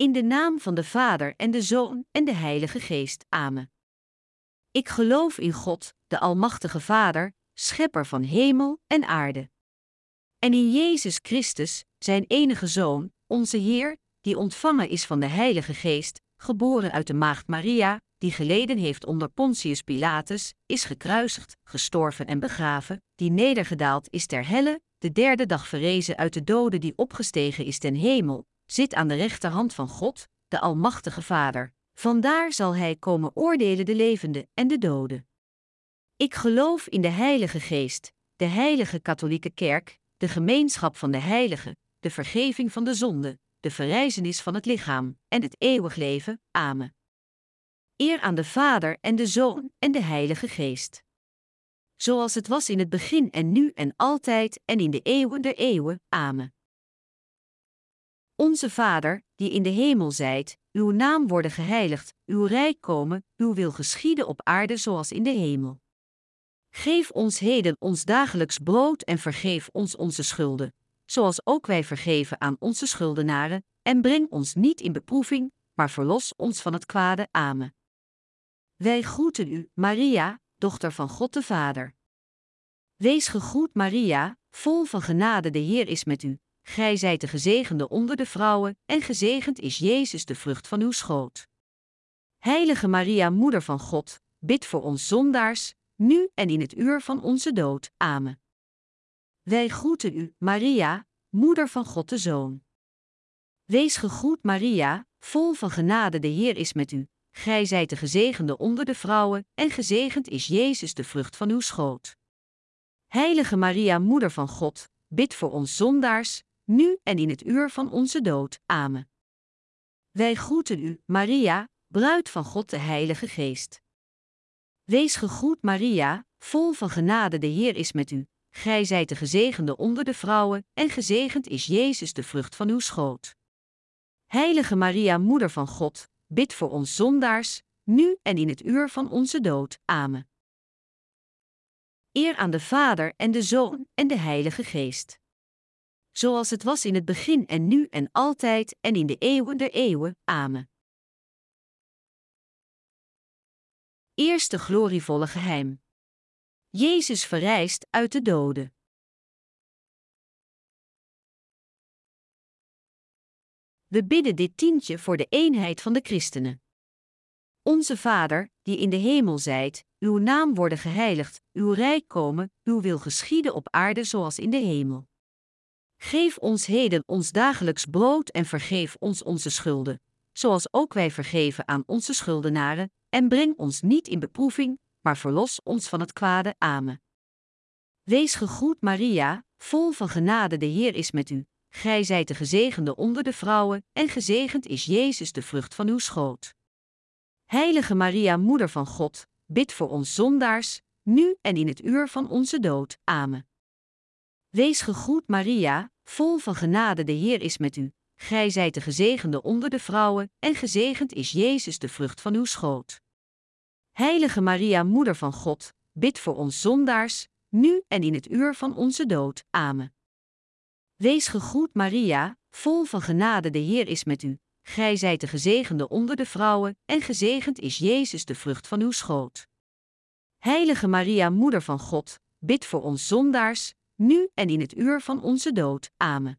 In de naam van de Vader en de Zoon en de Heilige Geest. Amen. Ik geloof in God, de Almachtige Vader, schepper van hemel en aarde. En in Jezus Christus, zijn enige Zoon, onze Heer, die ontvangen is van de Heilige Geest, geboren uit de maagd Maria, die geleden heeft onder Pontius Pilatus, is gekruisigd, gestorven en begraven, die nedergedaald is ter helle, de derde dag verrezen uit de doden, die opgestegen is ten hemel, zit aan de rechterhand van God, de Almachtige Vader. Vandaar zal hij komen oordelen de levenden en de doden. Ik geloof in de Heilige Geest, de heilige katholieke kerk, de gemeenschap van de heiligen, de vergeving van de zonden, de verrijzenis van het lichaam en het eeuwig leven. Amen. Eer aan de Vader en de Zoon en de Heilige Geest. Zoals het was in het begin en nu en altijd en in de eeuwen der eeuwen. Amen. Onze Vader, die in de hemel zijt, uw naam worden geheiligd, uw rijk komen, uw wil geschieden op aarde zoals in de hemel. Geef ons heden ons dagelijks brood en vergeef ons onze schulden, zoals ook wij vergeven aan onze schuldenaren, en breng ons niet in beproeving, maar verlos ons van het kwade. Amen. Wij groeten u, Maria, dochter van God de Vader. Wees gegroet, Maria, vol van genade, de Heer is met u. Gij zijt de gezegende onder de vrouwen, en gezegend is Jezus, de vrucht van uw schoot. Heilige Maria, Moeder van God, bid voor ons zondaars, nu en in het uur van onze dood. Amen. Wij groeten u, Maria, Moeder van God de Zoon. Wees gegroet, Maria, vol van genade, de Heer is met u. Gij zijt de gezegende onder de vrouwen, en gezegend is Jezus, de vrucht van uw schoot. Heilige Maria, Moeder van God, bid voor ons zondaars, nu en in het uur van onze dood. Amen. Wij groeten u, Maria, bruid van God de Heilige Geest. Wees gegroet, Maria, vol van genade, de Heer is met u. Gij zijt de gezegende onder de vrouwen, en gezegend is Jezus, de vrucht van uw schoot. Heilige Maria, Moeder van God, bid voor ons zondaars, nu en in het uur van onze dood. Amen. Eer aan de Vader en de Zoon en de Heilige Geest. Zoals het was in het begin en nu en altijd en in de eeuwen der eeuwen. Amen. Eerste glorievolle geheim. Jezus verrijst uit de doden. We bidden dit tientje voor de eenheid van de christenen. Onze Vader, die in de hemel zijt, uw naam worden geheiligd, uw rijk komen, uw wil geschieden op aarde zoals in de hemel. Geef ons heden ons dagelijks brood en vergeef ons onze schulden, zoals ook wij vergeven aan onze schuldenaren, en breng ons niet in beproeving, maar verlos ons van het kwade. Amen. Wees gegroet, Maria, vol van genade, de Heer is met u. Gij zijt de gezegende onder de vrouwen, en gezegend is Jezus, de vrucht van uw schoot. Heilige Maria, Moeder van God, bid voor ons zondaars, nu en in het uur van onze dood. Amen. Wees gegroet, Maria, vol van genade, de Heer is met u. Gij zijt de gezegende onder de vrouwen, en gezegend is Jezus, de vrucht van uw schoot. Heilige Maria, Moeder van God, bid voor ons zondaars, nu en in het uur van onze dood. Amen. Wees gegroet, Maria, vol van genade, de Heer is met u. Gij zijt de gezegende onder de vrouwen, en gezegend is Jezus, de vrucht van uw schoot. Heilige Maria, Moeder van God, bid voor ons zondaars, nu en in het uur van onze dood. Amen.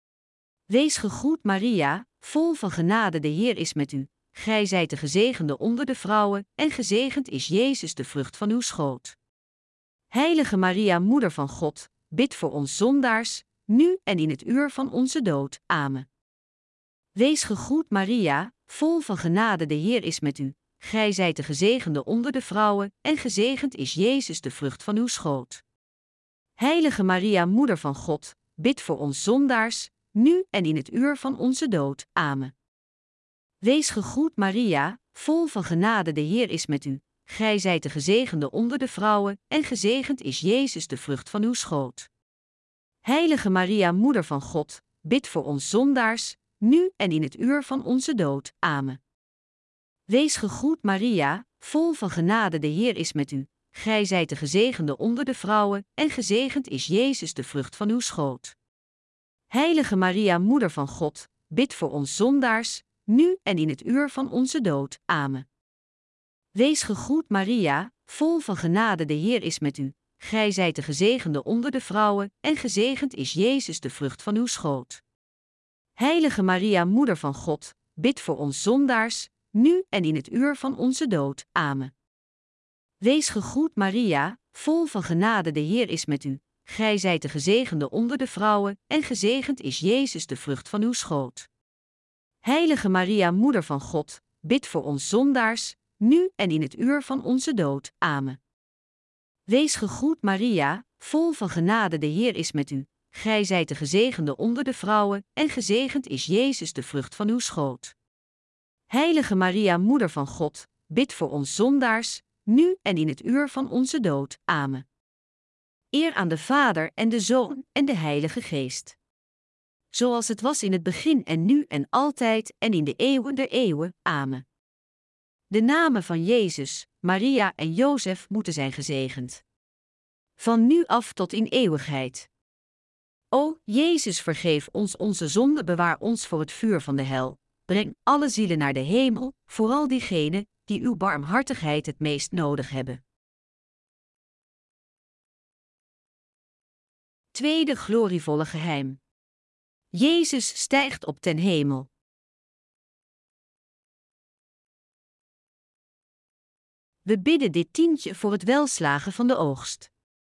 Wees gegroet, Maria, vol van genade, de Heer is met u. Gij zijt de gezegende onder de vrouwen, en gezegend is Jezus, de vrucht van uw schoot. Heilige Maria, Moeder van God, bid voor ons zondaars, nu en in het uur van onze dood. Amen. Wees gegroet, Maria, vol van genade, de Heer is met u. Gij zijt de gezegende onder de vrouwen, en gezegend is Jezus, de vrucht van uw schoot. Heilige Maria, Moeder van God, bid voor ons zondaars, nu en in het uur van onze dood. Amen. Wees gegroet, Maria, vol van genade, de Heer is met u. Gij zijt de gezegende onder de vrouwen, en gezegend is Jezus, de vrucht van uw schoot. Heilige Maria, Moeder van God, bid voor ons zondaars, nu en in het uur van onze dood. Amen. Wees gegroet, Maria, vol van genade, de Heer is met u. Gij zijt de gezegende onder de vrouwen, en gezegend is Jezus, de vrucht van uw schoot. Heilige Maria, Moeder van God, bid voor ons zondaars, nu en in het uur van onze dood. Amen. Wees gegroet Maria, vol van genade, de Heer is met u. Gij zijt de gezegende onder de vrouwen, en gezegend is Jezus, de vrucht van uw schoot. Heilige Maria, Moeder van God, bid voor ons zondaars, nu en in het uur van onze dood. Amen. Wees gegroet Maria, vol van genade, de Heer is met u. Gij zijt de gezegende onder de vrouwen, en gezegend is Jezus, de vrucht van uw schoot. Heilige Maria, Moeder van God, bid voor ons zondaars, nu en in het uur van onze dood. Amen. Wees gegroet Maria, vol van genade, de Heer is met u. Gij zijt de gezegende onder de vrouwen, en gezegend is Jezus, de vrucht van uw schoot. Heilige Maria, Moeder van God, bid voor ons zondaars, nu en in het uur van onze dood. Amen. Eer aan de Vader en de Zoon en de Heilige Geest. Zoals het was in het begin en nu en altijd en in de eeuwen der eeuwen. Amen. De namen van Jezus, Maria en Jozef moeten zijn gezegend. Van nu af tot in eeuwigheid. O, Jezus, vergeef ons onze zonde, bewaar ons voor het vuur van de hel. Breng alle zielen naar de hemel, vooral diegenen die uw barmhartigheid het meest nodig hebben. Tweede glorievolle geheim. Jezus stijgt op ten hemel. We bidden dit tientje voor het welslagen van de oogst.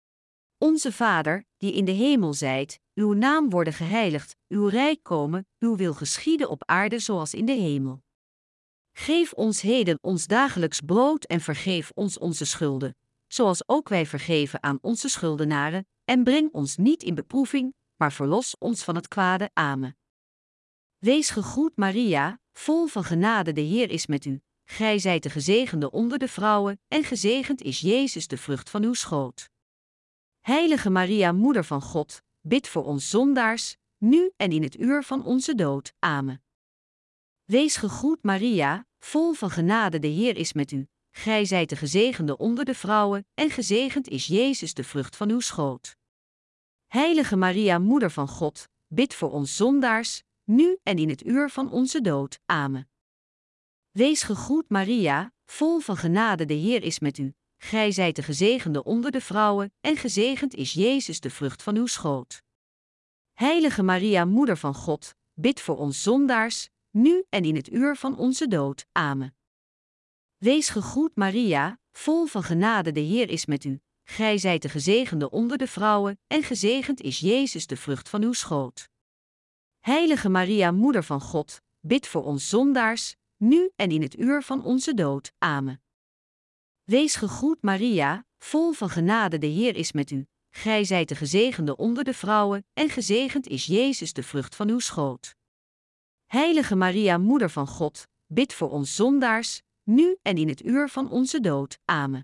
Onze Vader, die in de hemel zijt, uw naam worden geheiligd, uw rijk komen, uw wil geschieden op aarde zoals in de hemel. Geef ons heden ons dagelijks brood en vergeef ons onze schulden, zoals ook wij vergeven aan onze schuldenaren, en breng ons niet in beproeving, maar verlos ons van het kwade. Amen. Wees gegroet Maria, vol van genade, de Heer is met u. Gij zijt de gezegende onder de vrouwen, en gezegend is Jezus, de vrucht van uw schoot. Heilige Maria, Moeder van God, bid voor ons zondaars, nu en in het uur van onze dood. Amen. Wees gegroet Maria, vol van genade, de Heer is met u. Gij zijt de gezegende onder de vrouwen, en gezegend is Jezus, de vrucht van uw schoot. Heilige Maria, Moeder van God, bid voor ons zondaars, nu en in het uur van onze dood. Amen. Wees gegroet Maria, vol van genade, de Heer is met u. Gij zijt de gezegende onder de vrouwen, en gezegend is Jezus, de vrucht van uw schoot. Heilige Maria, Moeder van God, bid voor ons zondaars, nu en in het uur van onze dood. Amen. Wees gegroet Maria, vol van genade, de Heer is met u. Gij zijt de gezegende onder de vrouwen, en gezegend is Jezus, de vrucht van uw schoot. Heilige Maria, Moeder van God, bid voor ons zondaars, nu en in het uur van onze dood. Amen. Wees gegroet Maria, vol van genade, de Heer is met u. Gij zijt de gezegende onder de vrouwen, en gezegend is Jezus, de vrucht van uw schoot. Heilige Maria, Moeder van God, bid voor ons zondaars, nu en in het uur van onze dood. Amen.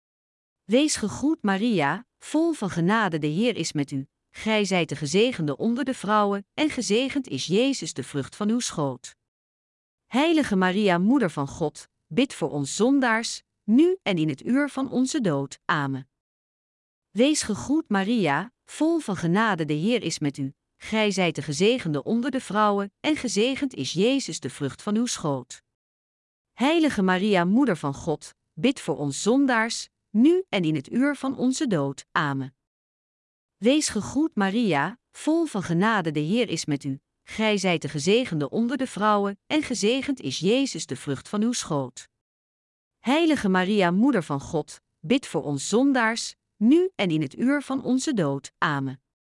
Wees gegroet Maria, vol van genade, de Heer is met u. Gij zijt de gezegende onder de vrouwen, en gezegend is Jezus, de vrucht van uw schoot. Heilige Maria, Moeder van God, bid voor ons zondaars, nu en in het uur van onze dood. Amen. Wees gegroet Maria, vol van genade, de Heer is met u. Gij zijt de gezegende onder de vrouwen, en gezegend is Jezus, de vrucht van uw schoot. Heilige Maria, Moeder van God, bid voor ons zondaars, nu en in het uur van onze dood. Amen. Wees gegroet Maria, vol van genade, de Heer is met u. Gij zijt de gezegende onder de vrouwen, en gezegend is Jezus, de vrucht van uw schoot. Heilige Maria, Moeder van God, bid voor ons zondaars, nu en in het uur van onze dood. Amen.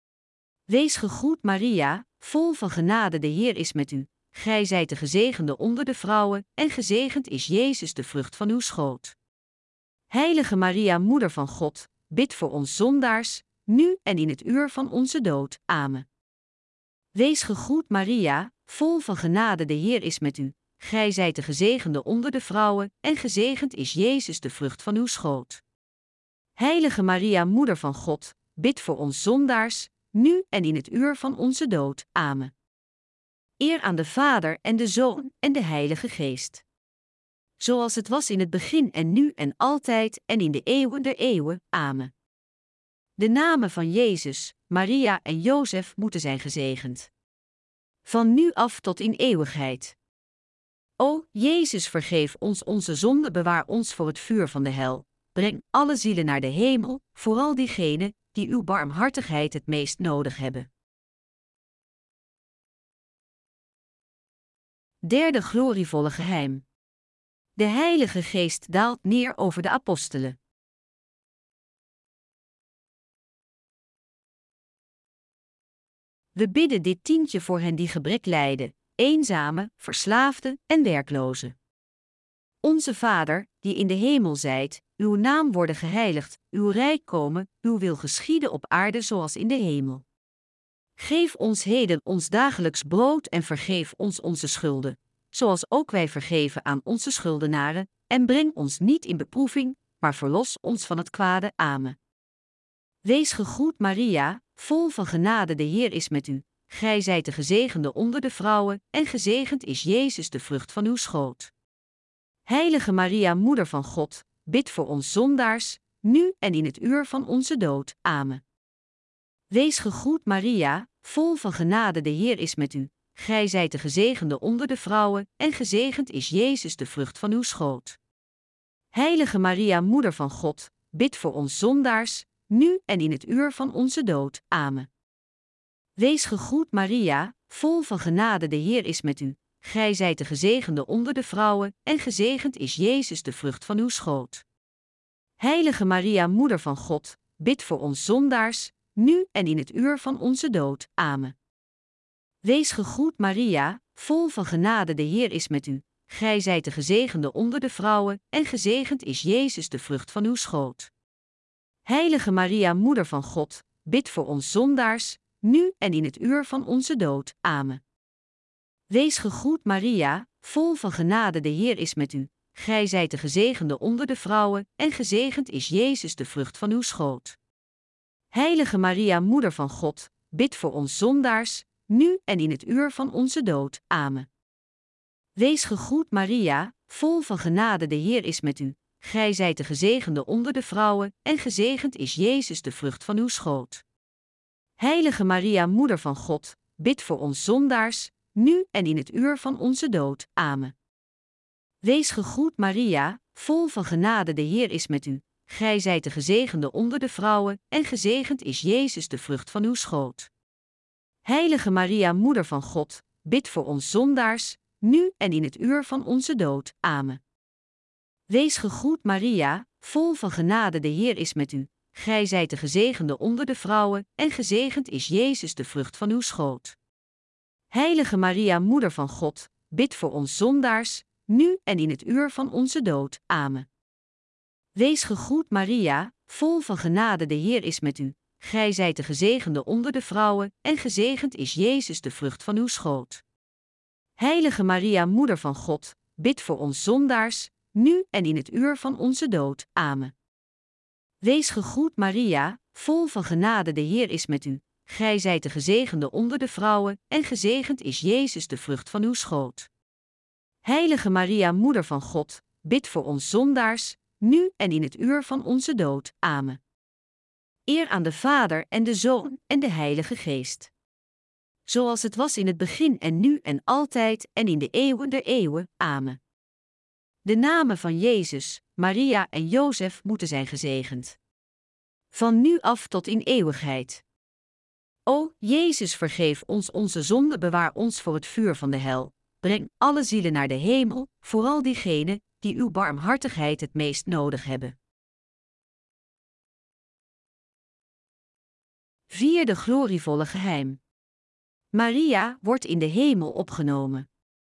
Wees gegroet Maria, vol van genade, de Heer is met u. Gij zijt de gezegende onder de vrouwen, en gezegend is Jezus, de vrucht van uw schoot. Heilige Maria, Moeder van God, bid voor ons zondaars, nu en in het uur van onze dood. Amen. Wees gegroet Maria, vol van genade, de Heer is met u. Gij zijt de gezegende onder de vrouwen, en gezegend is Jezus, de vrucht van uw schoot. Heilige Maria, Moeder van God, bid voor ons zondaars, nu en in het uur van onze dood. Amen. Eer aan de Vader en de Zoon en de Heilige Geest. Zoals het was in het begin en nu en altijd en in de eeuwen der eeuwen. Amen. De namen van Jezus, Maria en Jozef moeten zijn gezegend. Van nu af tot in eeuwigheid. O Jezus, vergeef ons onze zonden, bewaar ons voor het vuur van de hel. Breng alle zielen naar de hemel, vooral diegenen die uw barmhartigheid het meest nodig hebben. Derde glorievolle geheim. De Heilige Geest daalt neer over de apostelen. We bidden dit tientje voor hen die gebrek lijden, eenzame, verslaafde en werkloze. Onze Vader, die in de hemel zijt, uw naam worden geheiligd, uw rijk komen, uw wil geschieden op aarde zoals in de hemel. Geef ons heden ons dagelijks brood en vergeef ons onze schulden, zoals ook wij vergeven aan onze schuldenaren, en breng ons niet in beproeving, maar verlos ons van het kwade. Amen. Wees gegroet Maria, vol van genade, de Heer is met u. Gij zijt de gezegende onder de vrouwen, en gezegend is Jezus, de vrucht van uw schoot. Heilige Maria, Moeder van God, bid voor ons zondaars, nu en in het uur van onze dood. Amen. Wees gegroet Maria, vol van genade, de Heer is met u. Gij zijt de gezegende onder de vrouwen, en gezegend is Jezus, de vrucht van uw schoot. Heilige Maria, Moeder van God, bid voor ons zondaars, nu en in het uur van onze dood. Amen. Wees gegroet Maria, vol van genade, de Heer is met u. Gij zijt de gezegende onder de vrouwen, en gezegend is Jezus, de vrucht van uw schoot. Heilige Maria, Moeder van God, bid voor ons zondaars, nu en in het uur van onze dood. Amen. Wees gegroet Maria, vol van genade, de Heer is met u. Gij zijt de gezegende onder de vrouwen, en gezegend is Jezus, de vrucht van uw schoot. Heilige Maria, Moeder van God, bid voor ons zondaars, nu en in het uur van onze dood. Amen. Wees gegroet Maria, vol van genade, de Heer is met u. Gij zijt de gezegende onder de vrouwen, en gezegend is Jezus, de vrucht van uw schoot. Heilige Maria, Moeder van God, bid voor ons zondaars, nu en in het uur van onze dood. Amen. Wees gegroet Maria, vol van genade, de Heer is met u. Gij zijt de gezegende onder de vrouwen, en gezegend is Jezus, de vrucht van uw schoot. Heilige Maria, Moeder van God, bid voor ons zondaars, nu en in het uur van onze dood. Amen. Wees gegroet Maria, vol van genade, de Heer is met u. Gij zijt de gezegende onder de vrouwen, en gezegend is Jezus, de vrucht van uw schoot. Heilige Maria, Moeder van God, bid voor ons zondaars, nu en in het uur van onze dood. Amen. Wees gegroet Maria, vol van genade, de Heer is met u. Gij zijt de gezegende onder de vrouwen, en gezegend is Jezus, de vrucht van uw schoot. Heilige Maria, Moeder van God, bid voor ons zondaars, nu en in het uur van onze dood. Amen. Wees gegroet Maria, vol van genade, de Heer is met u. Gij zijt de gezegende onder de vrouwen, en gezegend is Jezus, de vrucht van uw schoot. Heilige Maria, Moeder van God, bid voor ons zondaars, nu en in het uur van onze dood. Amen. Wees gegroet Maria, vol van genade, de Heer is met u. Gij zijt de gezegende onder de vrouwen, en gezegend is Jezus, de vrucht van uw schoot. Heilige Maria, Moeder van God, bid voor ons zondaars, nu en in het uur van onze dood. Amen. Eer aan de Vader en de Zoon en de Heilige Geest. Zoals het was in het begin en nu en altijd en in de eeuwen der eeuwen. Amen. De namen van Jezus, Maria en Jozef moeten zijn gezegend. Van nu af tot in eeuwigheid. O Jezus, vergeef ons onze zonden, bewaar ons voor het vuur van de hel. Breng alle zielen naar de hemel, vooral diegenen die uw barmhartigheid het meest nodig hebben. Vierde glorievolle geheim. Maria wordt in de hemel opgenomen.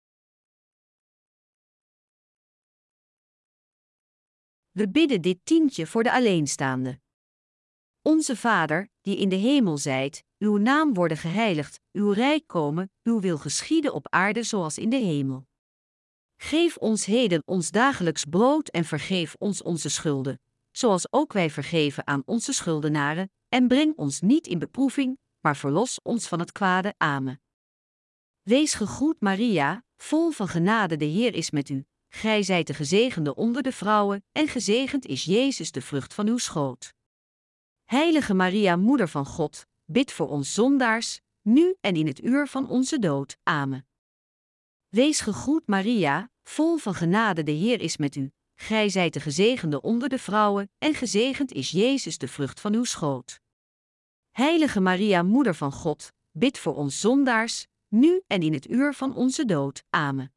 We bidden dit tientje voor de alleenstaande. Onze Vader, die in de hemel zijt, uw naam worden geheiligd, uw rijk komen, uw wil geschieden op aarde zoals in de hemel. Geef ons heden ons dagelijks brood en vergeef ons onze schulden, zoals ook wij vergeven aan onze schuldenaren, en breng ons niet in beproeving, maar verlos ons van het kwade. Amen. Wees gegroet Maria, vol van genade, de Heer is met u. Gij zijt de gezegende onder de vrouwen, en gezegend is Jezus, de vrucht van uw schoot. Heilige Maria, Moeder van God, bid voor ons zondaars, nu en in het uur van onze dood. Amen. Wees gegroet Maria, vol van genade, de Heer is met u. Gij zijt de gezegende onder de vrouwen, en gezegend is Jezus, de vrucht van uw schoot. Heilige Maria, Moeder van God, bid voor ons zondaars, nu en in het uur van onze dood. Amen.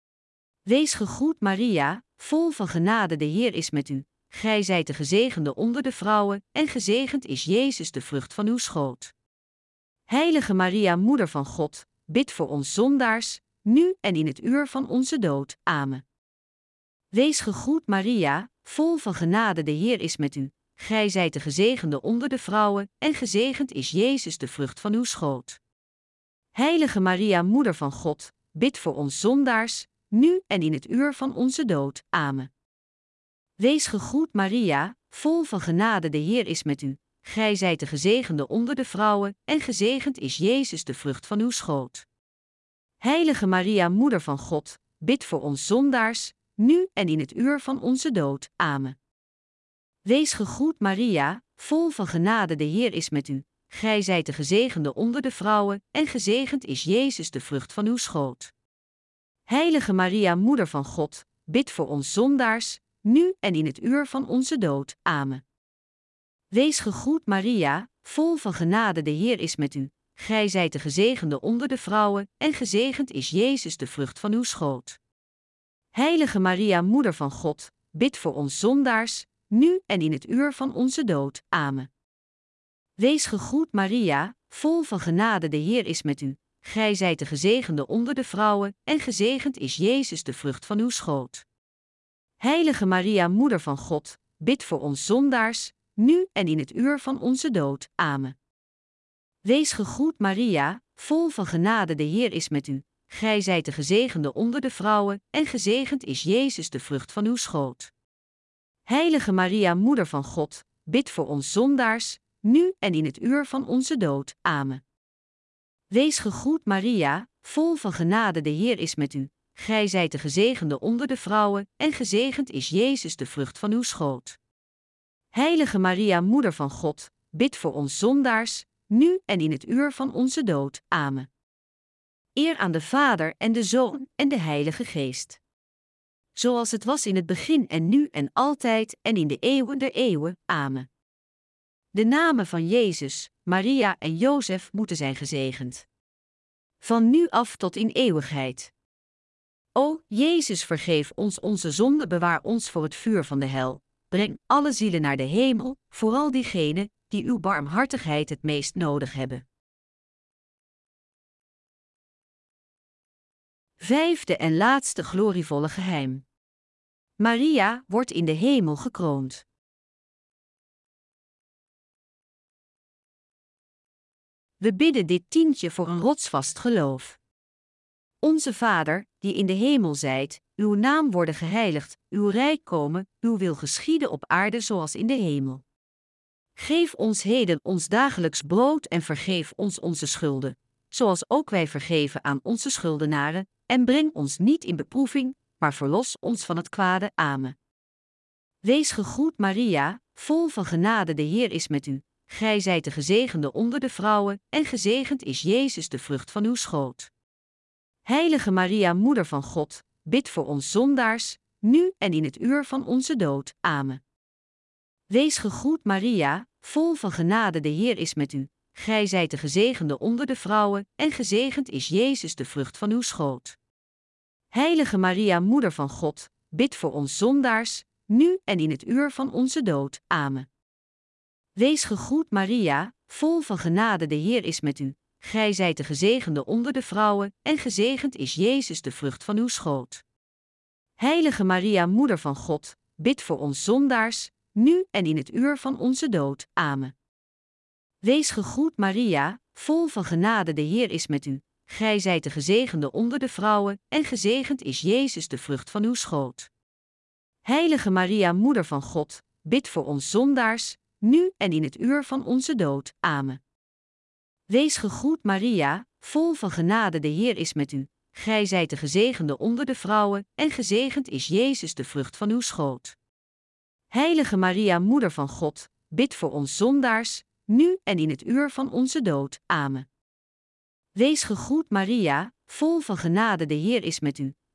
Wees gegroet, Maria, vol van genade, de Heer is met u. Gij zijt de gezegende onder de vrouwen, en gezegend is Jezus, de vrucht van uw schoot. Heilige Maria, Moeder van God, bid voor ons zondaars, nu en in het uur van onze dood. Amen. Wees gegroet, Maria, vol van genade, de Heer is met u. Gij zijt de gezegende onder de vrouwen, en gezegend is Jezus, de vrucht van uw schoot. Heilige Maria, Moeder van God, bid voor ons zondaars, nu en in het uur van onze dood. Amen. Wees gegroet, Maria, vol van genade, de Heer is met u. Gij zijt de gezegende onder de vrouwen, en gezegend is Jezus, de vrucht van uw schoot. Heilige Maria, Moeder van God, bid voor ons zondaars, nu en in het uur van onze dood. Amen. Wees gegroet, Maria, vol van genade, de Heer is met u. Gij zijt de gezegende onder de vrouwen, en gezegend is Jezus, de vrucht van uw schoot. Heilige Maria, Moeder van God, bid voor ons zondaars, nu en in het uur van onze dood. Amen. Wees gegroet, Maria, vol van genade, de Heer is met u. Gij zijt de gezegende onder de vrouwen, en gezegend is Jezus, de vrucht van uw schoot. Heilige Maria, Moeder van God, bid voor ons zondaars, nu en in het uur van onze dood. Amen. Wees gegroet, Maria, vol van genade, de Heer is met u. Gij zijt de gezegende onder de vrouwen, en gezegend is Jezus, de vrucht van uw schoot. Heilige Maria, Moeder van God, bid voor ons zondaars, nu en in het uur van onze dood. Amen. Wees gegroet, Maria, vol van genade, de Heer is met u. Gij zijt de gezegende onder de vrouwen, en gezegend is Jezus, de vrucht van uw schoot. Heilige Maria, Moeder van God, bid voor ons zondaars, nu en in het uur van onze dood. Amen. Wees gegroet, Maria, vol van genade, de Heer is met u. Gij zijt de gezegende onder de vrouwen, en gezegend is Jezus, de vrucht van uw schoot. Heilige Maria, Moeder van God, bid voor ons zondaars, nu en in het uur van onze dood. Amen. Eer aan de Vader en de Zoon en de Heilige Geest. Zoals het was in het begin en nu en altijd en in de eeuwen der eeuwen. Amen. De namen van Jezus, Maria en Jozef moeten zijn gezegend. Van nu af tot in eeuwigheid. O, Jezus, vergeef ons onze zonde, bewaar ons voor het vuur van de hel. Breng alle zielen naar de hemel, vooral diegenen die uw barmhartigheid het meest nodig hebben. Vijfde en laatste glorievolle geheim. Maria wordt in de hemel gekroond. We bidden dit tientje voor een rotsvast geloof. Onze Vader, die in de hemel zijt, uw naam worden geheiligd, uw rijk komen, uw wil geschieden op aarde zoals in de hemel. Geef ons heden ons dagelijks brood en vergeef ons onze schulden, zoals ook wij vergeven aan onze schuldenaren, en breng ons niet in beproeving, maar verlos ons van het kwade. Amen. Wees gegroet, Maria, vol van genade, de Heer is met u. Gij zijt de gezegende onder de vrouwen, en gezegend is Jezus, de vrucht van uw schoot. Heilige Maria, Moeder van God, bid voor ons zondaars, nu en in het uur van onze dood. Amen. Wees gegroet, Maria, vol van genade, de Heer is met u. Gij zijt de gezegende onder de vrouwen, en gezegend is Jezus, de vrucht van uw schoot. Heilige Maria, Moeder van God, bid voor ons zondaars, nu en in het uur van onze dood. Amen. Wees gegroet, Maria, vol van genade, de Heer is met u. Gij zijt de gezegende onder de vrouwen, en gezegend is Jezus, de vrucht van uw schoot. Heilige Maria, Moeder van God, bid voor ons zondaars, nu en in het uur van onze dood. Amen. Wees gegroet, Maria, vol van genade, de Heer is met u. Gij zijt de gezegende onder de vrouwen, en gezegend is Jezus, de vrucht van uw schoot. Heilige Maria, Moeder van God, bid voor ons zondaars, nu en in het uur van onze dood. Amen. Wees gegroet, Maria, vol van genade, de Heer is met u. Gij zijt de gezegende onder de vrouwen, en gezegend is Jezus, de vrucht van uw schoot. Heilige Maria, Moeder van God, bid voor ons zondaars, nu en in het uur van onze dood. Amen. Wees gegroet, Maria, vol van genade, de Heer is met u.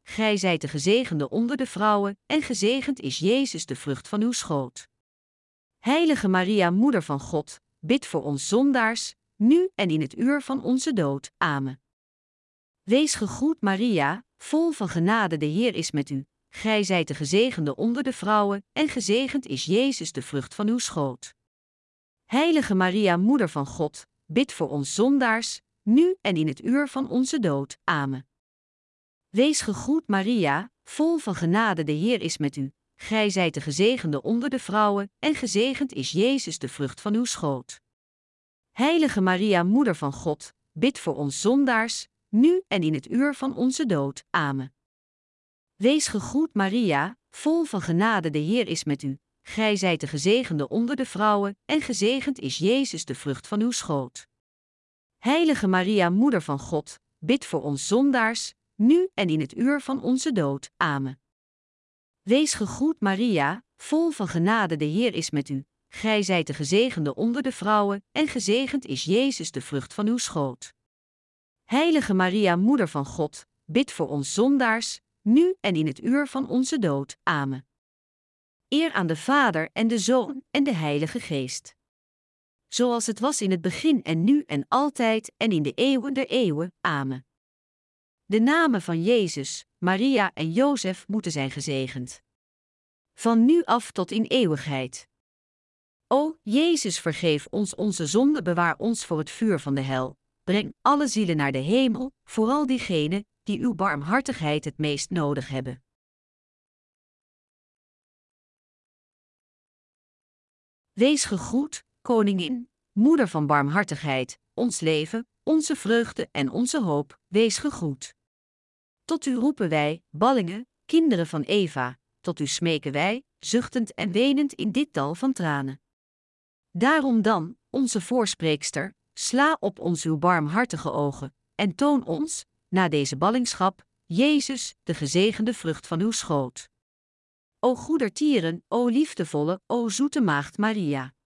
gij zijt de gezegende onder de vrouwen, en gezegend is Jezus de vrucht van uw schoot. Heilige Maria, Moeder van God, bid voor ons zondaars, nu en in het uur van onze dood. Amen. Wees gegroet Maria, vol van genade, de Heer is met u. Gij zijt de gezegende onder de vrouwen, en gezegend is Jezus de vrucht van uw schoot. Heilige Maria, Moeder van God, bid voor ons zondaars, nu en in het uur van onze dood. Amen. Wees gegroet Maria, vol van genade, de Heer is met u. Gij zijt de gezegende onder de vrouwen, en gezegend is Jezus de vrucht van uw schoot. Heilige Maria, Moeder van God, bid voor ons zondaars, nu en in het uur van onze dood. Amen. Wees gegroet Maria, vol van genade, de Heer is met u. Gij zijt de gezegende onder de vrouwen, en gezegend is Jezus de vrucht van uw schoot. Heilige Maria, Moeder van God, bid voor ons zondaars, nu en in het uur van onze dood. Amen. Wees gegroet Maria, vol van genade, de Heer is met u. Gij zijt de gezegende onder de vrouwen, en gezegend is Jezus de vrucht van uw schoot. Heilige Maria, Moeder van God, bid voor ons zondaars, nu en in het uur van onze dood. Amen. Eer aan de Vader en de Zoon en de Heilige Geest. Zoals het was in het begin en nu en altijd en in de eeuwen der eeuwen. Amen. De namen van Jezus, Maria en Jozef moeten zijn gezegend. Van nu af tot in eeuwigheid. O, Jezus, vergeef ons onze zonde, bewaar ons voor het vuur van de hel. Breng alle zielen naar de hemel, vooral diegenen die uw barmhartigheid het meest nodig hebben. Wees gegroet, Koningin, Moeder van barmhartigheid, ons leven, onze vreugde en onze hoop, wees gegroet. Tot u roepen wij, ballingen, kinderen van Eva, tot u smeken wij, zuchtend en wenend in dit dal van tranen. Daarom dan, onze voorspreekster, sla op ons uw barmhartige ogen, en toon ons, na deze ballingschap, Jezus, de gezegende vrucht van uw schoot. O goedertieren, o liefdevolle, o zoete maagd Maria.